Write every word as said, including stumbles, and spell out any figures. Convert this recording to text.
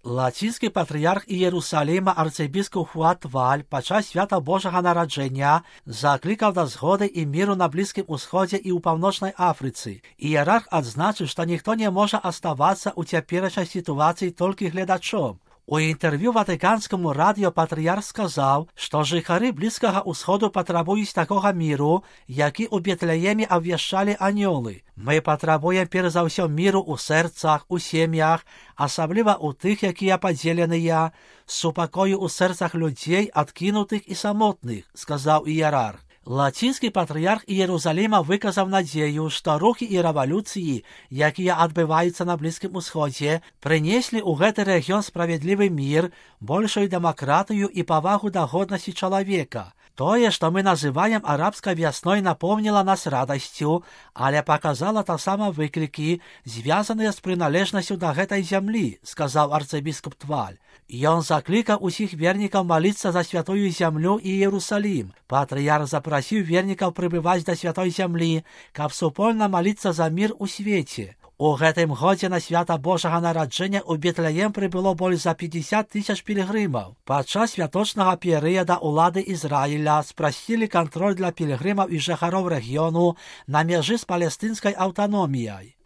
Латинський патріарх Ієрусалима арцибіскуп Хуан Тваль під час свята Божого народження закликав до згоди і миру на Близькому Усході і у Північній Африці. Ієрарх відзначив, що ніхто не може оставатися у теперішній ситуації тільки глядачом. У інтерв'ю Ватиканському радіо патріарх сказав, що жихари Близького Усходу потребують такого миру, який у Бетлеємі обвіщали аньоли. Ми потребуємо перш за все миру у серцях, у сім'ях, особливо у тих, які поділені, супокою у серцях людей, откинутих і самотних, сказав ієрарх. Латинський патріарх Ієрусалима виказав надію, що рухи і революції, які відбуваються на Близькому Сході, принесли у цей регіон справедливий мир, більшу демократію і повагу до годності чоловіка. То, що ми називаємо арабською весною, наповнило нас радістю, але показало так само виклики, зв'язані з приналежністю до цієї землі, сказав арцибіскуп Тваль. І він закликав усіх вірників молитися за святую землю і Єрусалим. Патріарх запросив вірників прибувати до святої землі, щоб супольно молитися за мир у світі. У гэтым годзе на свята Божага народження у Бетлеєм прибуло больш за пятьдесят тысяч пілігримів. Падчас святочного періоду улады Ізраїля спростили контроль для пілігримів і жихарів регіону на межі з палестинською автономією.